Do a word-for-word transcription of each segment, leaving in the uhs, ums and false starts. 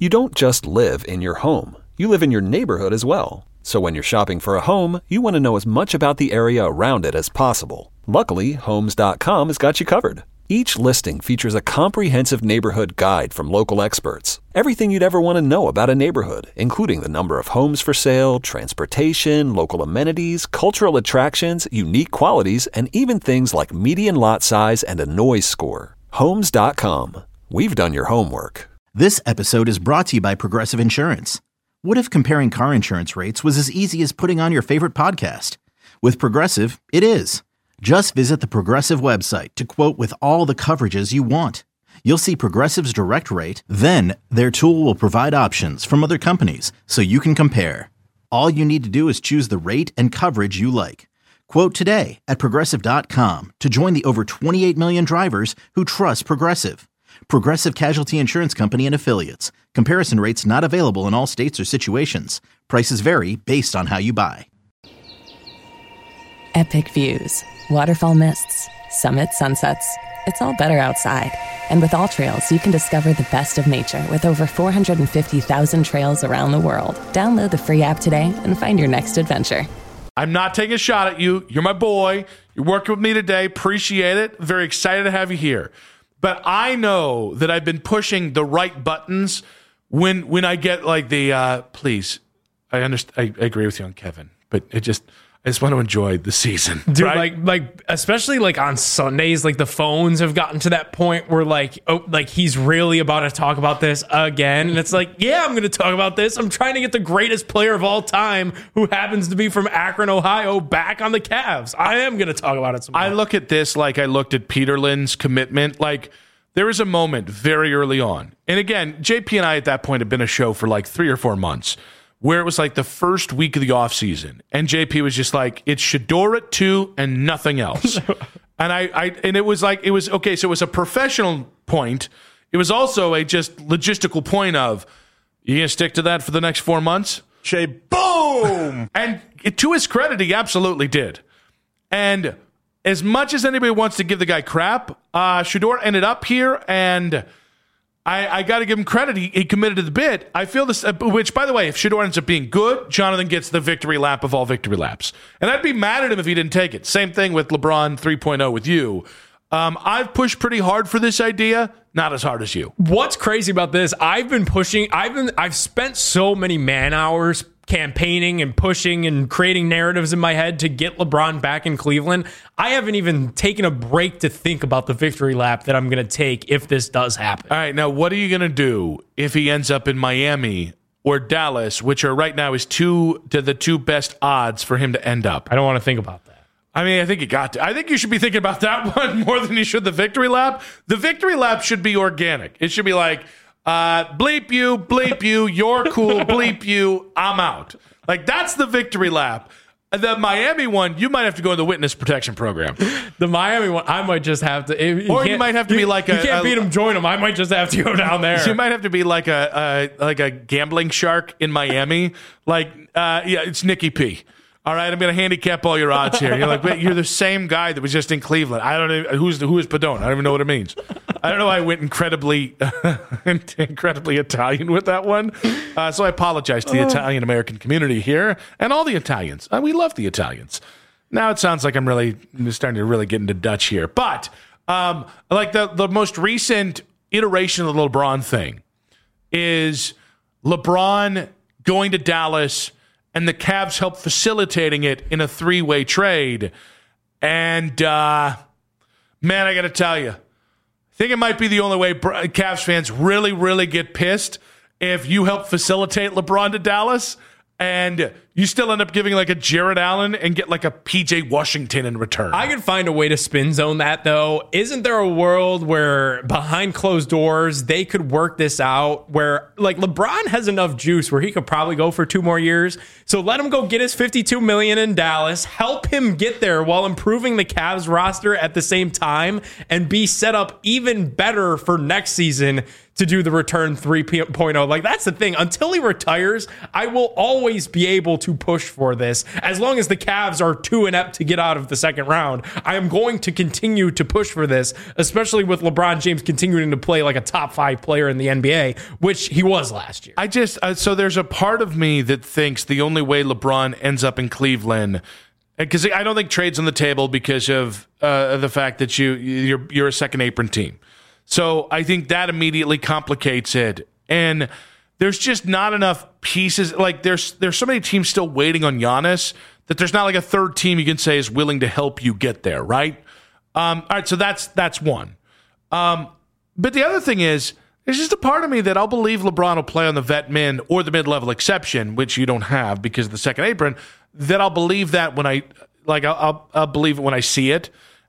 You don't just live in your home. You live in your neighborhood as well. So when you're shopping for a home, you want to know as much about the area around it as possible. Luckily, Homes dot com has got you covered. Each listing features a comprehensive neighborhood guide from local experts. Everything you'd ever want to know about a neighborhood, including the number of homes for sale, transportation, local amenities, cultural attractions, unique qualities, and even things like median lot size and a noise score. Homes dot com. We've done your homework. This episode is brought to you by Progressive Insurance. What if comparing car insurance rates was as easy as putting on your favorite podcast? With Progressive, it is. Just visit the Progressive website to quote with all the coverages you want. You'll see Progressive's direct rate, then their tool will provide options from other companies so you can compare. All you need to do is choose the rate and coverage you like. Quote today at Progressive dot com to join the over twenty-eight million drivers who trust Progressive. Progressive Casualty Insurance Company and Affiliates. Comparison rates not available in all states or situations. Prices vary based on how you buy. Epic views, waterfall mists, summit sunsets. It's all better outside. And with All Trails, you can discover the best of nature with over four hundred fifty thousand trails around the world. Download the free app today and find your next adventure. I'm not taking a shot at you. You're my boy. You're working with me today. Appreciate it. Very excited to have you here. But I know that I've been pushing the right buttons when when I get like the, uh, please, I understand. I, I agree with you on Kevin, but it just, I just want to enjoy the season. Dude, right? like, like, especially like on Sundays, like the phones have gotten to that point where like, oh, like he's really about to talk about this again. And it's like, yeah, I'm going to talk about this. I'm trying to get the greatest player of all time, who happens to be from Akron, Ohio, back on the Cavs. I am going to talk about it some more. I look at this like I looked at Peterlin's commitment. Like, there was a moment very early on. And again, J P and I at that point had been a show for like three or four months. Where it was like the first week of the offseason, and J P was just like, it's Shedeur at two and nothing else. and I, I, and it was like, it was, okay, so it was a professional point. It was also a just logistical point of, you going to stick to that for the next four months? Shay, boom! And it, to his credit, he absolutely did. And as much as anybody wants to give the guy crap, uh, Shedeur ended up here, and I, I got to give him credit. He, he committed to the bit. I feel this, uh, which, by the way, if Shedeur ends up being good, Jonathan gets the victory lap of all victory laps. And I'd be mad at him if he didn't take it. Same thing with LeBron three point oh with you. Um, I've pushed pretty hard for this idea, not as hard as you. What's crazy about this, I've been pushing, I've been, I've spent so many man hours campaigning and pushing and creating narratives in my head to get LeBron back in Cleveland. I haven't even taken a break to think about the victory lap that I'm going to take if this does happen. All right, now what are you going to do if he ends up in Miami or Dallas, which are right now is two to the two best odds for him to end up? I don't want to think about that. I mean, I think you got to. I think you should be thinking about that one more than you should the victory lap. The victory lap should be organic. It should be like, Uh, bleep you, bleep you, you're cool, bleep you, I'm out. Like, that's the victory lap. The Miami one, you might have to go in the witness protection program. The Miami one, I might just have to. You or you might have to you, be like you a. You can't a, beat him, join him. I might just have to go down there. You might have to be like a, a like a gambling shark in Miami. Like, uh, yeah, it's Nikki P. All right, I'm going to handicap all your odds here. You're like, wait, you're the same guy that was just in Cleveland. I don't know who's who is Padone. I don't even know what it means. I don't know. I went incredibly, incredibly Italian with that one. Uh, so I apologize to the Italian American community here and all the Italians. Uh, we love the Italians. Now it sounds like I'm really starting to really get into Dutch here, but um, like the the most recent iteration of the LeBron thing is LeBron going to Dallas, and the Cavs help facilitating it in a three-way trade. And, uh, man, I got to tell you, I think it might be the only way Cavs fans really, really get pissed if you help facilitate LeBron to Dallas and you still end up giving like a Jared Allen and get like a P J Washington in return. I could find a way to spin zone that, though. Isn't there a world where behind closed doors they could work this out where like LeBron has enough juice where he could probably go for two more years? So let him go get his fifty-two million dollars in Dallas, help him get there while improving the Cavs roster at the same time, and be set up even better for next season to do the return three point oh. Like, that's the thing. Until he retires, I will always be able to push for this. As long as the Cavs are too inept to get out of the second round, I am going to continue to push for this, especially with LeBron James continuing to play like a top five player in the N B A, which he was last year. I just, uh, so there's a part of me that thinks the only way LeBron ends up in Cleveland, because I don't think trade's on the table because of uh, the fact that you, you're, you're a second apron team. So I think that immediately complicates it. And there's just not enough pieces. Like, there's there's so many teams still waiting on Giannis that there's not like a third team you can say is willing to help you get there, right? Um, all right, so that's that's one. Um, but the other thing is, there's just a part of me that I'll believe LeBron will play on the vet min or the mid-level exception, which you don't have because of the second apron, that I'll believe that when I, like, I'll, I'll, I'll believe it when I see it.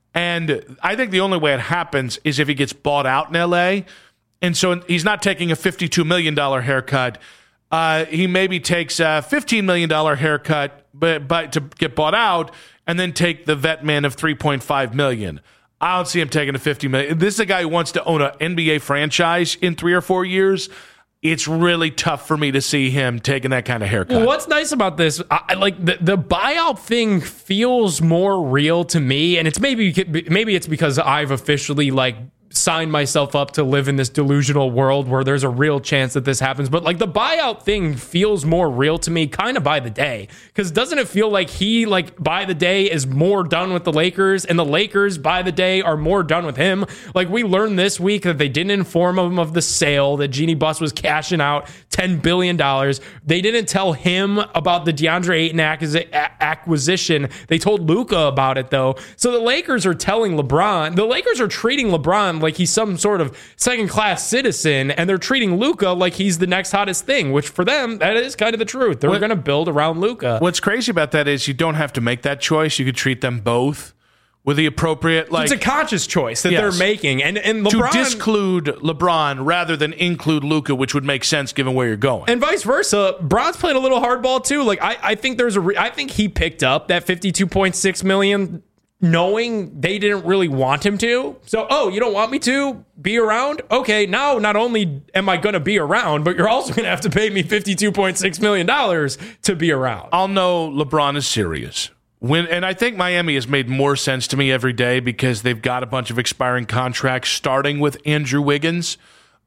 And I think the only way it happens is if he gets bought out in L A. And so he's not taking a fifty-two million dollars haircut. Uh, he maybe takes a fifteen million dollars haircut but, but to get bought out and then take the vet man of three point five million dollars. I don't see him taking a fifty million dollars. This is a guy who wants to own an N B A franchise in three or four years. It's really tough for me to see him taking that kind of haircut. Well, what's nice about this, I, like the, the buyout thing feels more real to me, and it's maybe maybe it's because I've officially like signed myself up to live in this delusional world where there's a real chance that this happens. But like the buyout thing feels more real to me kind of by the day, because doesn't it feel like he like by the day is more done with the Lakers and the Lakers by the day are more done with him? Like, we learned this week that they didn't inform him of the sale, that Jeannie Buss was cashing out ten billion dollars. They didn't tell him about the DeAndre Ayton acquisition. They told Luka about it though. So the Lakers are telling LeBron, the Lakers are treating LeBron like he's some sort of second-class citizen, and they're treating Luka like he's the next hottest thing, which for them, that is kind of the truth. They're going to build around Luka. What's crazy about that is you don't have to make that choice. You could treat them both with the appropriate, like... It's a conscious choice that yes. they're making. And, and To LeBron... disclude LeBron rather than include Luka, which would make sense given where you're going. And vice versa. Bron's played a little hardball, too. Like, I, I think there's a... Re- I think he picked up that fifty-two point six million dollars knowing they didn't really want him to. So, oh, you don't want me to be around? Okay, now not only am I going to be around, but you're also going to have to pay me fifty-two point six million dollars to be around. I'll know LeBron is serious. When, and I think Miami has made more sense to me every day because they've got a bunch of expiring contracts, starting with Andrew Wiggins.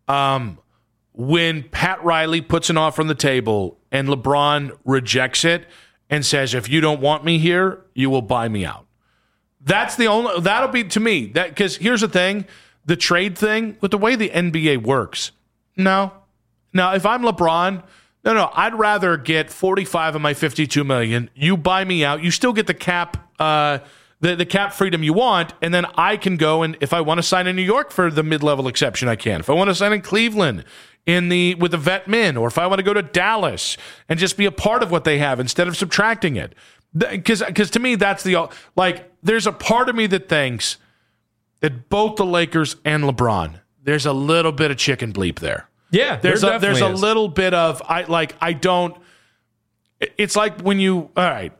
Um, when Pat Riley puts an offer on the table and LeBron rejects it and says, if you don't want me here, you will buy me out. That's the only, that'll be to me, that because here's the thing, the trade thing, with the way the N B A works, no. Now, if I'm LeBron, no, no, I'd rather get forty-five of my fifty-two million. You buy me out. You still get the cap, uh, the, the cap freedom you want, and then I can go and if I want to sign in New York for the mid-level exception, I can. If I want to sign in Cleveland in the with the vet min, or if I want to go to Dallas and just be a part of what they have instead of subtracting it. Because because to me, that's the, like, there's a part of me that thinks that both the Lakers and LeBron, there's a little bit of chicken bleep there. Yeah, there's there a there's a is. little bit of I like I don't. It's like when you all right.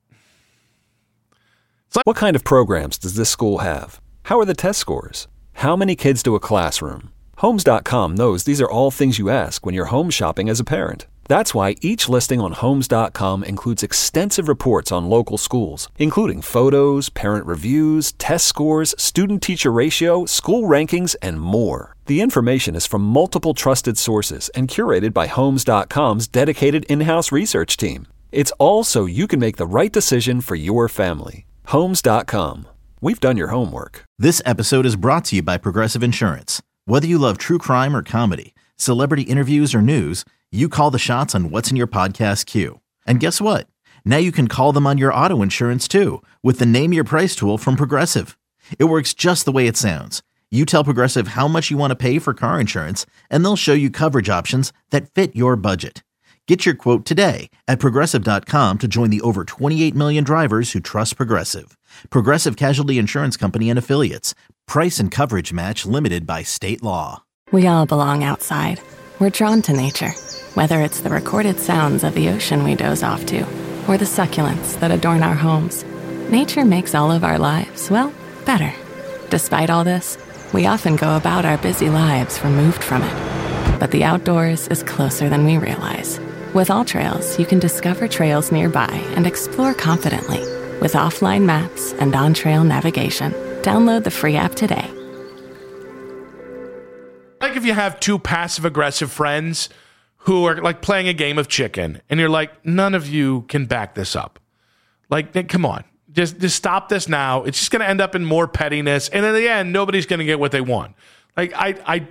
Like, what kind of programs does this school have? How are the test scores? How many kids do a classroom? Homes dot com knows these are all things you ask when you're home shopping as a parent. That's why each listing on Homes dot com includes extensive reports on local schools, including photos, parent reviews, test scores, student-teacher ratio, school rankings, and more. The information is from multiple trusted sources and curated by Homes dot com's dedicated in-house research team. It's all so you can make the right decision for your family. Homes dot com. We've done your homework. This episode is brought to you by Progressive Insurance. Whether you love true crime or comedy, celebrity interviews or news, you call the shots on what's in your podcast queue. And guess what? Now you can call them on your auto insurance too with the Name Your Price tool from Progressive. It works just the way it sounds. You tell Progressive how much you want to pay for car insurance, and they'll show you coverage options that fit your budget. Get your quote today at Progressive dot com to join the over twenty-eight million drivers who trust Progressive. Progressive Casualty Insurance Company and Affiliates. Price and coverage match limited by state law. We all belong outside. We're drawn to nature. Whether it's the recorded sounds of the ocean we doze off to, or the succulents that adorn our homes, nature makes all of our lives, well, better. Despite all this, we often go about our busy lives removed from it. but the outdoors is closer than we realize. With AllTrails, you can discover trails nearby and explore confidently. With offline maps and on-trail navigation, download the free app today. Like if you have two passive-aggressive friends who are like playing a game of chicken, and you're like, none of you can back this up. Like, come on. Just, just stop this now. It's just going to end up in more pettiness, and in the end, nobody's going to get what they want. Like, I... I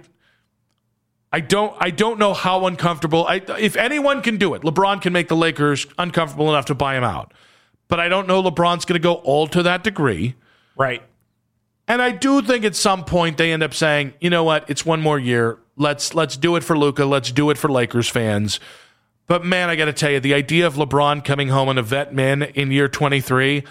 I don't I don't know how uncomfortable. I, if anyone can do it, LeBron can make the Lakers uncomfortable enough to buy him out. But I don't know LeBron's going to go all to that degree. Right. And I do think at some point they end up saying, you know what, it's one more year. Let's let's do it for Luka. Let's do it for Lakers fans. But, man, I got to tell you, the idea of LeBron coming home on a vet min in year twenty-three,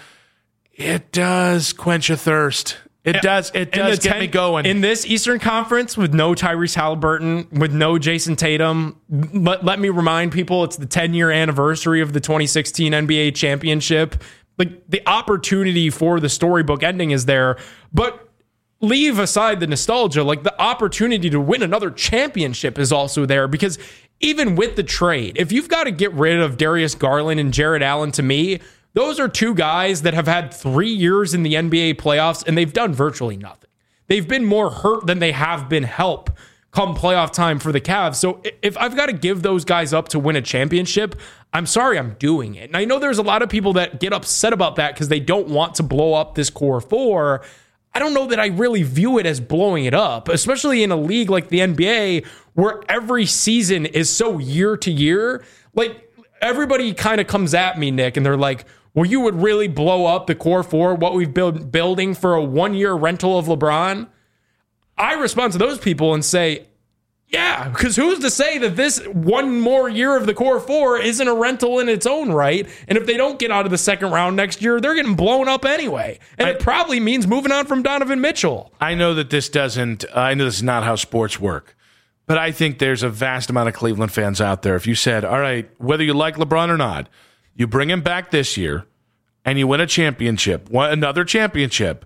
it does quench a thirst. It and, does. It does get ten, me going. In this Eastern Conference with no Tyrese Halliburton, with no Jason Tatum, let, let me remind people it's the ten-year anniversary of the twenty sixteen N B A championship. Like, the opportunity for the storybook ending is there, but leave aside the nostalgia, like the opportunity to win another championship is also there, because even with the trade, if you've got to get rid of Darius Garland and Jarrett Allen, to me, those are two guys that have had three years in the N B A playoffs, and they've done virtually nothing. They've been more hurt than they have been help come playoff time for the Cavs. So if I've got to give those guys up to win a championship, I'm sorry, I'm doing it. And I know there's a lot of people that get upset about that because they don't want to blow up this core four. I don't know that I really view it as blowing it up, especially in a league like the N B A where every season is so year to year. Like, everybody kind of comes at me, Nick, and they're like, well, you would really blow up the core four, what we've been building for a one-year rental of LeBron? I respond to those people and say, yeah, because who's to say that this one more year of the core four isn't a rental in its own right? And if they don't get out of the second round next year, they're getting blown up anyway. And I, it probably means moving on from Donovan Mitchell. I know that this doesn't, uh, I know this is not how sports work. But I think there's a vast amount of Cleveland fans out there. If you said, all right, whether you like LeBron or not, you bring him back this year and you win a championship, another championship,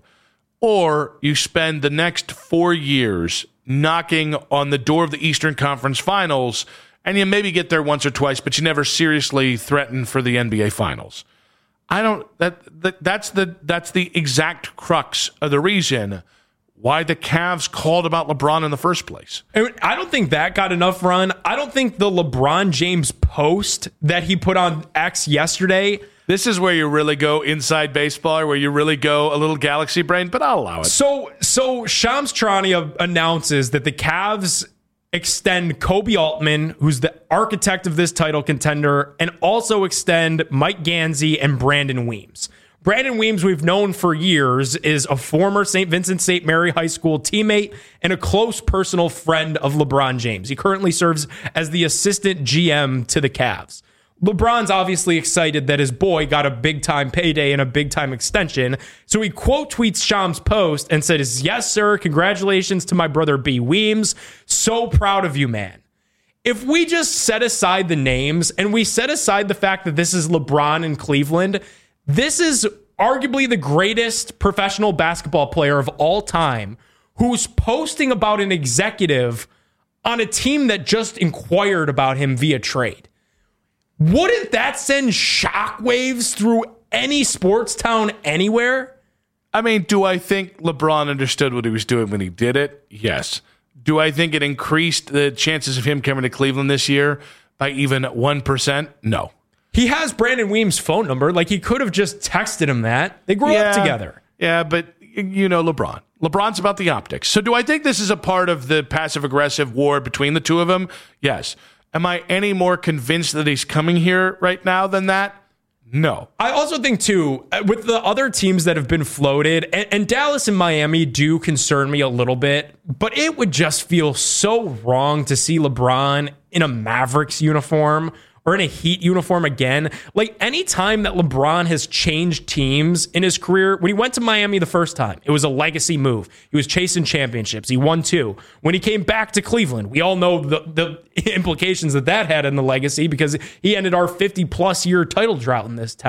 or you spend the next four years knocking on the door of the Eastern Conference Finals, and you maybe get there once or twice, but you never seriously threaten for the N B A Finals. I don't. That, that that's the that's the exact crux of the reason why the Cavs called about LeBron in the first place. I don't think that got enough run. I don't think the LeBron James post that he put on X yesterday. This is where you really go inside baseball, or where you really go a little galaxy brain, but I'll allow it. So, so Shams Charania announces that the Cavs extend Kobe Altman, who's the architect of this title contender, and also extend Mike Gansey and Brandon Weems. Brandon Weems, we've known for years, is a former Saint Vincent Saint Mary High School teammate and a close personal friend of LeBron James. He currently serves as the assistant G M to the Cavs. LeBron's obviously excited that his boy got a big-time payday and a big-time extension, so he quote tweets Shams' post and says, yes, sir, congratulations to my brother B. Weems. So proud of you, man. If we just set aside the names and we set aside the fact that this is LeBron in Cleveland, this is arguably the greatest professional basketball player of all time who's posting about an executive on a team that just inquired about him via trade. Wouldn't that send shockwaves through any sports town anywhere? I mean, do I think LeBron understood what he was doing when he did it? Yes. Do I think it increased the chances of him coming to Cleveland this year by even one percent? No. He has Brandon Weems' phone number. Like, he could have just texted him that. They grew yeah, up together. Yeah, but you know LeBron. LeBron's about the optics. So do I think this is a part of the passive-aggressive war between the two of them? Yes. Am I any more convinced that he's coming here right now than that? No. I also think, too, with the other teams that have been floated, and, and Dallas and Miami do concern me a little bit, but it would just feel so wrong to see LeBron in a Mavericks uniform or in a Heat uniform again. Like, any time that LeBron has changed teams in his career, when he went to Miami the first time, it was a legacy move. He was chasing championships. He won two. When he came back to Cleveland, we all know the, the implications that that had in the legacy, because he ended our fifty-plus year title drought in this town.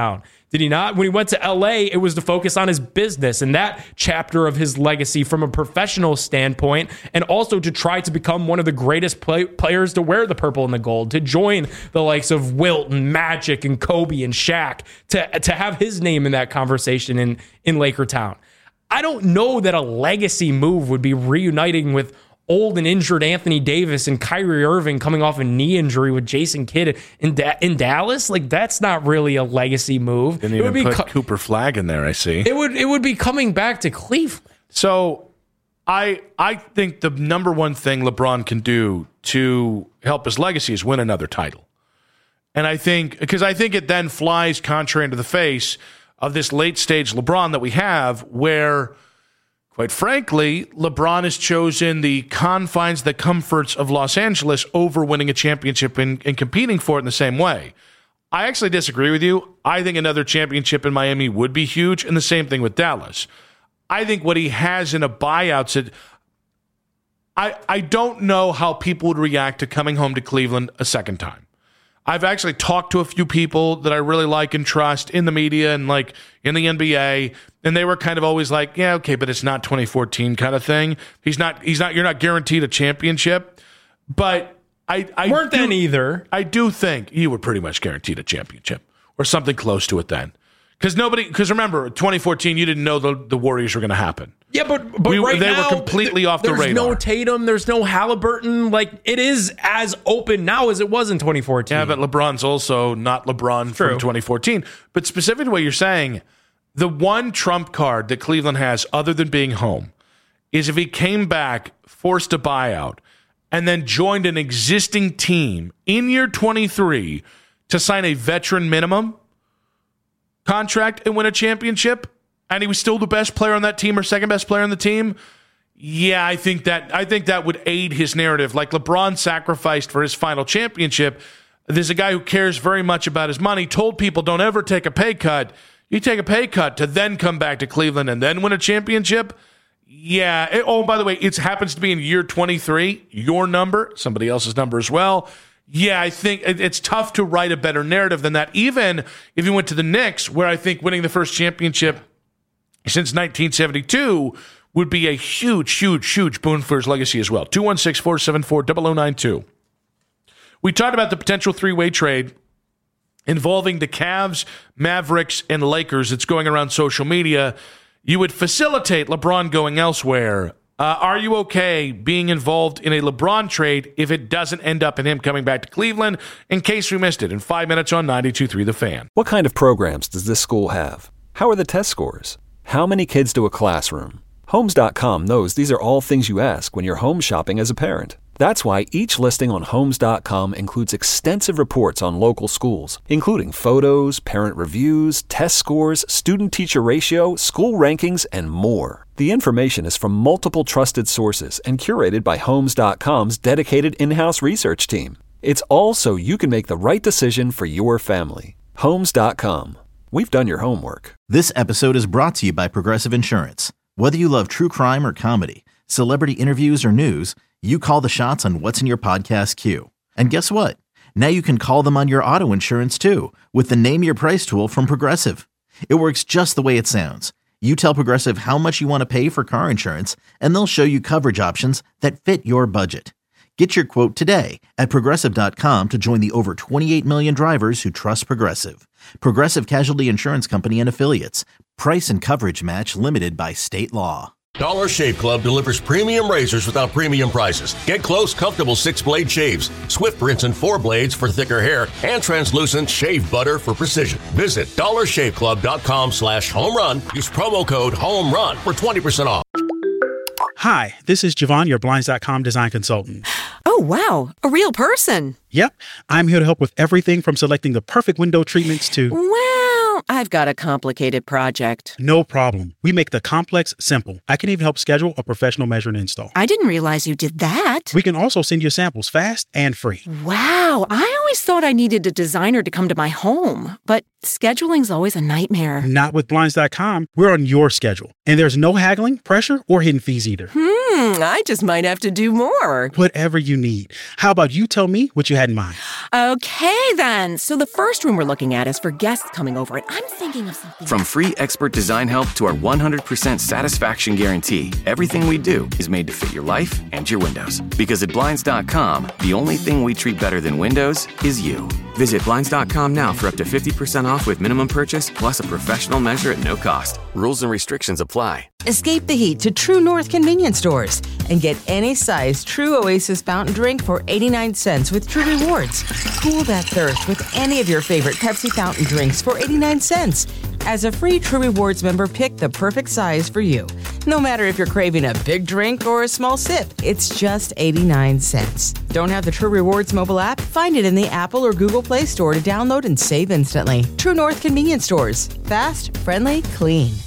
Did he not? When he went to L A, it was to focus on his business and that chapter of his legacy from a professional standpoint, and also to try to become one of the greatest play- players to wear the purple and the gold, to join the likes of Wilt and Magic and Kobe and Shaq, to, to have his name in that conversation in, in Laker Town. I don't know that a legacy move would be reuniting with old and injured Anthony Davis and Kyrie Irving coming off a knee injury with Jason Kidd in da- in Dallas. Like, that's not really a legacy move. Didn't it even would be put co- Cooper Flagg in there, I see. It would it would be coming back to Cleveland. So I I think the number one thing LeBron can do to help his legacy is win another title. And I think, because I think it then flies contrary into the face of this late stage LeBron that we have, where, quite frankly, LeBron has chosen the confines, the comforts of Los Angeles over winning a championship and, and competing for it in the same way. I actually disagree with you. I think another championship in Miami would be huge, and the same thing with Dallas. I think what he has in a buyout said, I, I don't know how people would react to coming home to Cleveland a second time. I've actually talked to a few people that I really like and trust in the media and like in the N B A, and they were kind of always like, yeah, okay, but it's not twenty fourteen kind of thing. He's not, he's not, you're not guaranteed a championship. But I, I weren't do, then either. I do think you were pretty much guaranteed a championship or something close to it then. Because nobody, because remember, twenty fourteen, you didn't know the, the Warriors were going to happen. Yeah, but but we, right they now, were completely off the there's radar. There's no Tatum, there's no Halliburton. Like, it is as open now as it was in twenty fourteen. Yeah, but LeBron's also not LeBron True. from twenty fourteen. But specifically to what you're saying, the one trump card that Cleveland has other than being home is if he came back, forced a buyout, and then joined an existing team in year twenty-three to sign a veteran minimum contract and win a championship, and he was still the best player on that team or second best player on the team. Yeah, I think that I think that would aid his narrative. Like LeBron sacrificed for his final championship. There's a guy who cares very much about his money, told people don't ever take a pay cut. You take a pay cut to then come back to Cleveland and then win a championship. Yeah. It, oh, by the way, it happens to be in year twenty-three, your number, somebody else's number as well. Yeah, I think it's tough to write a better narrative than that. Even if you went to the Knicks, where I think winning the first championship since nineteen seventy-two would be a huge, huge, huge boon for his legacy as well. two one six, four seven four, zero zero nine two. We talked about the potential three-way trade involving the Cavs, Mavericks, and Lakers. It's going around social media. You would facilitate LeBron going elsewhere. Uh, are you okay being involved in a LeBron trade if it doesn't end up in him coming back to Cleveland? In case we missed it, in five minutes on ninety-two point three The Fan. What kind of programs does this school have? How are the test scores? How many kids to a classroom? Homes dot com knows these are all things you ask when you're home shopping as a parent. That's why each listing on Homes dot com includes extensive reports on local schools, including photos, parent reviews, test scores, student-teacher ratio, school rankings, and more. The information is from multiple trusted sources and curated by Homes dot com's dedicated in-house research team. It's all so you can make the right decision for your family. Homes dot com. We've done your homework. This episode is brought to you by Progressive Insurance. Whether you love true crime or comedy, celebrity interviews or news, you call the shots on what's in your podcast queue. And guess what? Now you can call them on your auto insurance too with the Name Your Price tool from Progressive. It works just the way it sounds. You tell Progressive how much you want to pay for car insurance, and they'll show you coverage options that fit your budget. Get your quote today at Progressive dot com to join the over twenty-eight million drivers who trust Progressive. Progressive Casualty Insurance Company and Affiliates. Price and coverage match limited by state law. Dollar Shave Club delivers premium razors without premium prices. Get close, comfortable six-blade shaves, swift rinse and four blades for thicker hair, and translucent shave butter for precision. Visit dollar shave club dot com slash home run. Use promo code HOMERUN for twenty percent off. Hi, this is Javon, your Blinds dot com design consultant. Oh, wow. A real person. Yep. I'm here to help with everything from selecting the perfect window treatments to... Well, I've got a complicated project. No problem. We make the complex simple. I can even help schedule a professional measure and install. I didn't realize you did that. We can also send you samples fast and free. Wow. I always thought I needed a designer to come to my home, but scheduling's always a nightmare. Not with Blinds dot com. We're on your schedule. And there's no haggling, pressure, or hidden fees either. Hmm, I just might have to do more. Whatever you need. How about you tell me what you had in mind? Okay, then. So the first room we're looking at is for guests coming over, and I'm thinking of something. From free expert design help to our one hundred percent satisfaction guarantee, everything we do is made to fit your life and your windows. Because at Blinds dot com, the only thing we treat better than windows is you. Visit Blinds dot com now for up to fifty percent off with minimum purchase, plus a professional measure at no cost. Rules and restrictions apply. Escape the heat to True North convenience stores and get any size True Oasis fountain drink for eighty-nine cents with True Rewards. Cool that thirst with any of your favorite Pepsi fountain drinks for eighty-nine cents. As a free True Rewards member, pick the perfect size for you. No matter if you're craving a big drink or a small sip, it's just eighty-nine cents. Don't have the True Rewards mobile app? Find it in the Apple or Google Play Store to download and save instantly. True North convenience stores. Fast, friendly, clean.